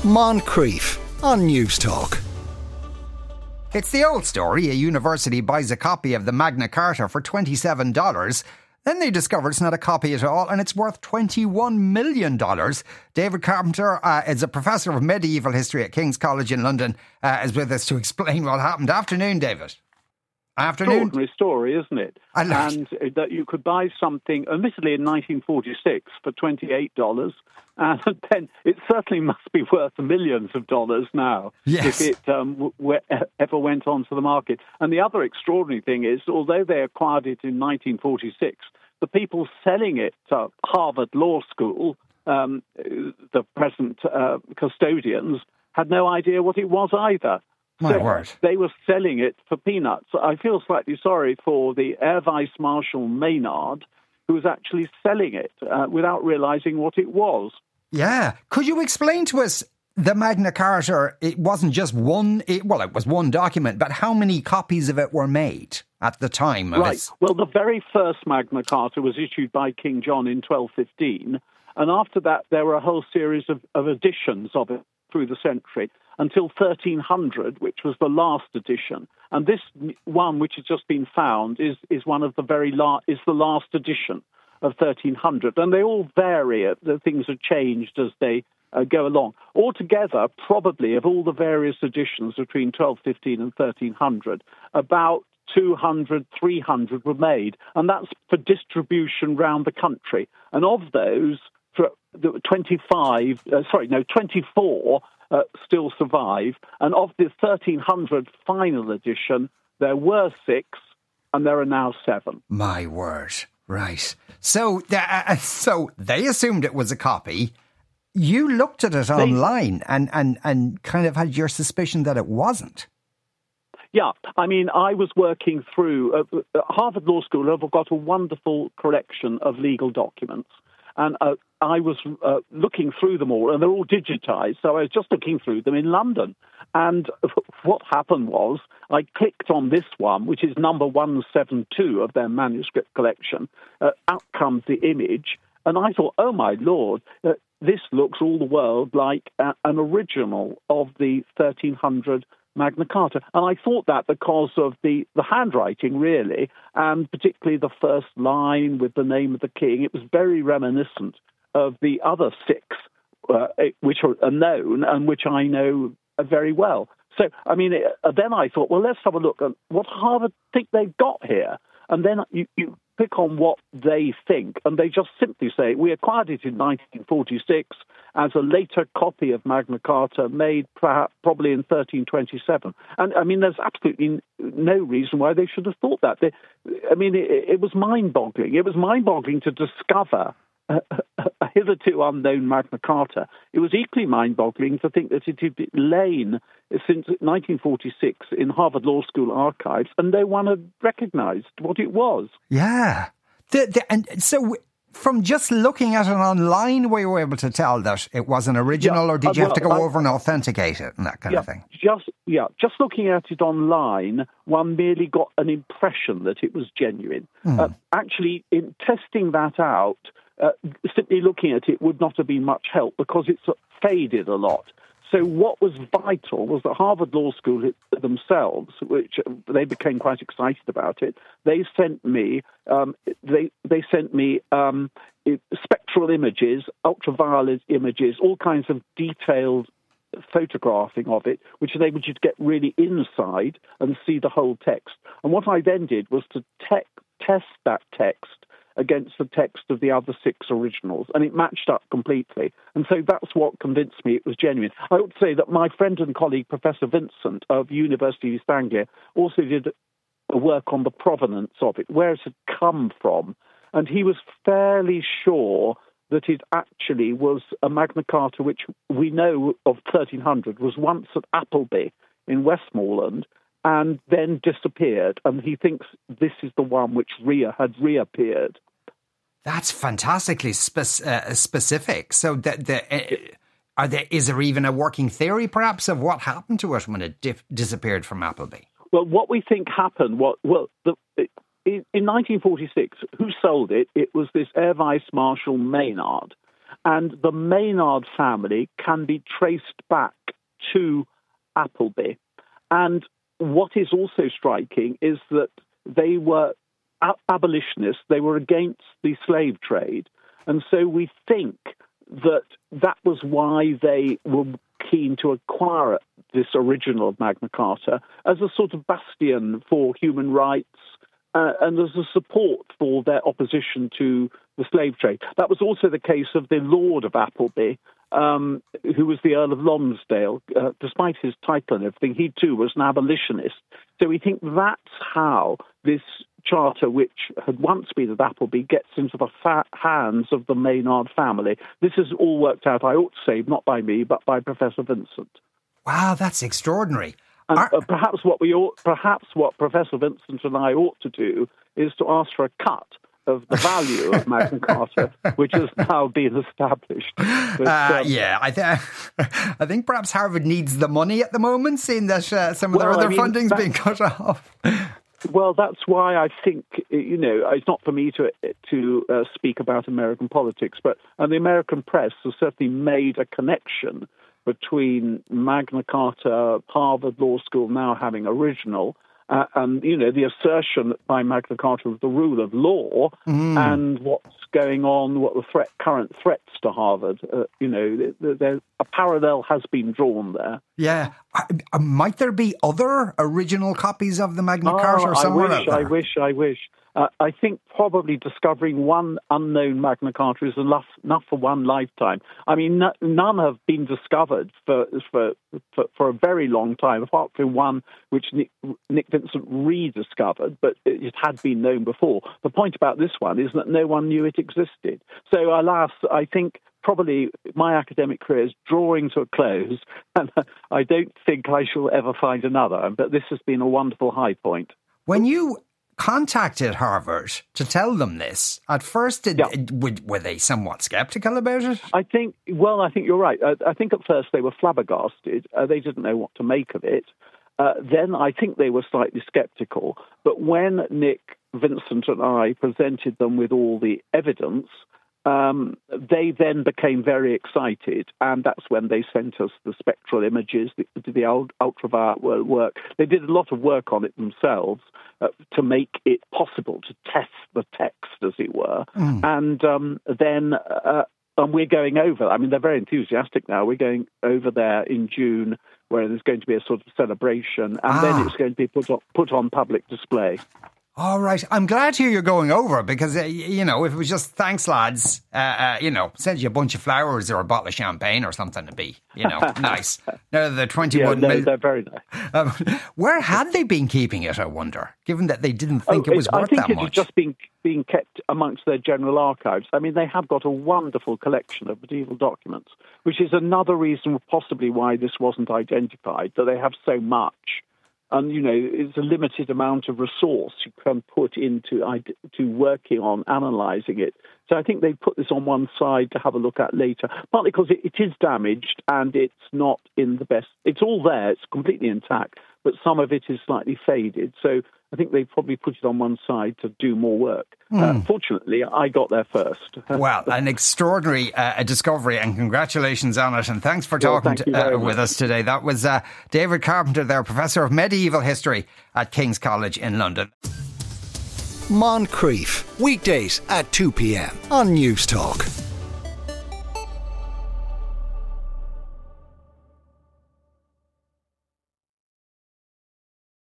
Moncrief on News Talk. It's the old story. A university buys a copy of the Magna Carta for $27. Then they discover it's not a copy at all and it's worth $21 million. David Carpenter is a professor of medieval history at King's College in London, is with us to explain what happened. Afternoon, David. Afternoon. Extraordinary story, isn't it? And that you could buy something, admittedly in 1946, for $28, and then it certainly must be worth millions of dollars now, yes, if it ever went onto the market. And the other extraordinary thing is, although they acquired it in 1946, the people selling it to Harvard Law School, the present custodians, had no idea what it was either. My word. They were selling it for peanuts. I feel slightly sorry for the Air Vice Marshal Maynard, who was actually selling it without realising what it was. Yeah. Could you explain to us the Magna Carta? It wasn't just one, it was one document, but how many copies of it were made at the time? Right. Well, the very first Magna Carta was issued by King John in 1215. And after that, there were a whole series of editions of it through the century, until 1300, which was the last edition. And this one, which has just been found, is one of the is the last edition of 1300. And they all vary. The things are changed as they go along. Altogether, probably, of all the various editions between 1215 and 1300, about 200, 300 were made. And that's for distribution round the country. And of those, 24 still survive. And of the 1300 final edition, there were 6, and there are now 7. My word. Right. So they assumed it was a copy. You looked at it online and kind of had your suspicion that it wasn't. Yeah, I mean, I was working through Harvard Law School. Have got a wonderful collection of legal documents. And I was looking through them all, and they're all digitized. So I was just looking through them in London. And what happened was I clicked on this one, which is number 172 of their manuscript collection. Out comes the image. And I thought, oh, my Lord, this looks all the world like an original of the 1300 Magna Carta. And I thought that because of the handwriting, really, and particularly the first line with the name of the king. It was very reminiscent of the other 6, which are known and which I know very well. So, I mean, then I thought, well, let's have a look at what Harvard think they've got here. And then you pick on what they think, and they just simply say, we acquired it in 1946 as a later copy of Magna Carta made probably in 1327. And, I mean, there's absolutely no reason why they should have thought that. It was mind-boggling. It was mind-boggling to discover a hitherto unknown Magna Carta. It was equally mind-boggling to think that it had lain since 1946 in Harvard Law School archives, and no one had recognised what it was. Yeah. And so from just looking at it online, we were able to tell that it was an original, or did you have to go over and authenticate it and that kind of thing? Just looking at it online, one merely got an impression that it was genuine. Actually, in testing that out, simply looking at it would not have been much help because it's faded a lot. So what was vital was that Harvard Law School themselves, which they became quite excited about it, they sent me spectral images, ultraviolet images, all kinds of detailed photographing of it, which enabled you to get really inside and see the whole text. And what I then did was to test that text against the text of the other 6 originals, and it matched up completely. And so that's what convinced me it was genuine. I would say that my friend and colleague, Professor Vincent of University of East Anglia, also did a work on the provenance of it, where it had come from, and he was fairly sure that it actually was a Magna Carta which we know of 1300 was once at Appleby in Westmoreland, and then disappeared. And he thinks this is the one which had reappeared. That's fantastically specific. So is there even a working theory, perhaps, of what happened to it when it disappeared from Appleby? Well, what we think happened, in 1946, who sold it? It was this Air Vice Marshal Maynard. And the Maynard family can be traced back to Appleby. And what is also striking is that they were abolitionists. They were against the slave trade. And so we think that was why they were keen to acquire this original Magna Carta as a sort of bastion for human rights and as a support for their opposition to the slave trade. That was also the case of the Lord of Appleby, who was the Earl of Lonsdale. Despite his title and everything, he too was an abolitionist. So we think that's how this charter, which had once been at Appleby, gets into the hands of the Maynard family. This is all worked out, I ought to say, not by me, but by Professor Vincent. Wow, that's extraordinary. And perhaps what Professor Vincent and I ought to do is to ask for a cut of the value of Magna Carta, which has now been established. But, I think perhaps Harvard needs the money at the moment, seeing that some of their other funding's being cut off. Well, that's why I think, it's not for me to speak about American politics, but the American press has certainly made a connection between Magna Carta, Harvard Law School now having original, and, the assertion by Magna Carta of the rule of law and what's going on, what the current threats to Harvard, a parallel has been drawn there. Yeah. Might there be other original copies of the Magna Carta somewhere out there? I wish. I think probably discovering one unknown Magna Carta is enough for one lifetime. I mean, none have been discovered for a very long time, apart from one which Nick Vincent rediscovered, but it had been known before. The point about this one is that no one knew it existed. So, alas, I think probably my academic career is drawing to a close, and I don't think I shall ever find another. But this has been a wonderful high point. When you contacted Harvard to tell them this, at first, were they somewhat sceptical about it? I think you're right. I think at first they were flabbergasted. They didn't know what to make of it. Then I think they were slightly sceptical. But when Nick, Vincent and I presented them with all the evidence, they then became very excited, and that's when they sent us the spectral images, the ultraviolet work. They did a lot of work on it themselves to make it possible to test the text, as it were. And then we're going over. I mean, they're very enthusiastic now. We're going over there in June, where there's going to be a sort of celebration, and then it's going to be put on public display. All right. I'm glad to hear you're going over, because, if it was just thanks, lads, send you a bunch of flowers or a bottle of champagne or something to be, nice. Now, the 21 million. They're very nice. Where had they been keeping it, I wonder, given that they didn't think it was worth that much? I think it had just been kept amongst their general archives. I mean, they have got a wonderful collection of medieval documents, which is another reason possibly why this wasn't identified, that they have so much. And, it's a limited amount of resource you can put into working on analysing it. So I think they put this on one side to have a look at later, partly because it is damaged and it's not in the best. It's all there, it's completely intact, but some of it is slightly faded. So I think they probably put it on one side to do more work. Fortunately, I got there first. Well, an extraordinary discovery, and congratulations on it. And thanks for talking with us today. That was David Carpenter there, Professor of Medieval History at King's College in London. Moncrief, weekdays at 2 p.m. on News Talk.